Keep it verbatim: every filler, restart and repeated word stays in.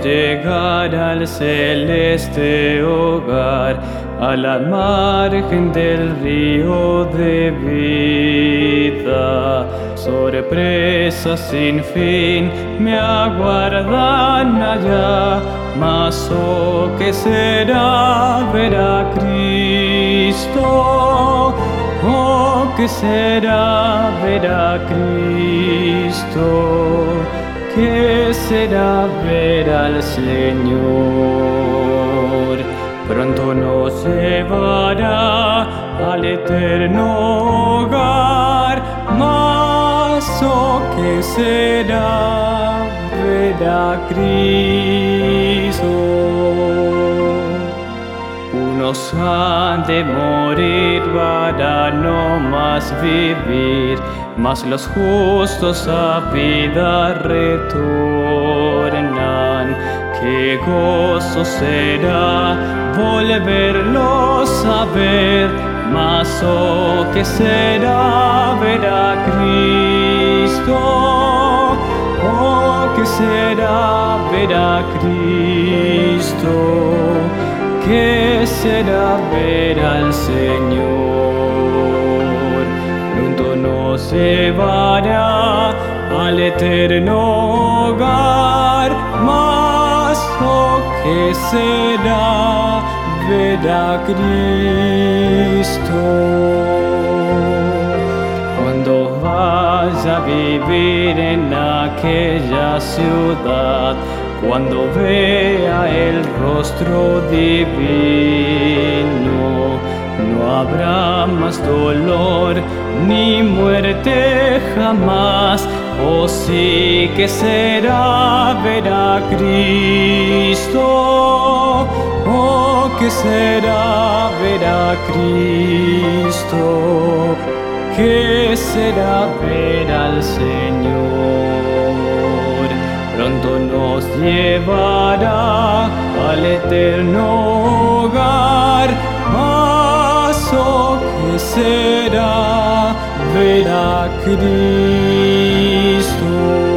llegar al celeste hogar, a la margen del río de vida. Sorpresas sin fin me aguardan allá, mas oh, ¿qué será ver a Cristo? Oh, ¿qué será ver a Cristo? ¿Qué será ver al Señor? Pronto nos llevará al eterno hogar, mas oh, ¿qué será ver a Cristo? Unos han de morir para no más vivir, mas los justos a vida retornan. Qué gozo será volverlos a ver, mas oh, ¿qué será ver a Cristo? Oh, ¿qué será ver a Cristo? ¿Qué será ver al Señor? Pronto nos llevará al eterno hogar, mas oh, ¿qué será ver a Cristo? Cuando vaya a vivir en aquella ciudad, cuando vea el rostro divino, no habrá más dolor ni muerte jamás. Oh sí, que será ver a Cristo. Oh, que será ver a Cristo. Que será ver al Señor. Pronto nos llevará al eterno hogar, mas oh, ¿qué será ver a Cristo?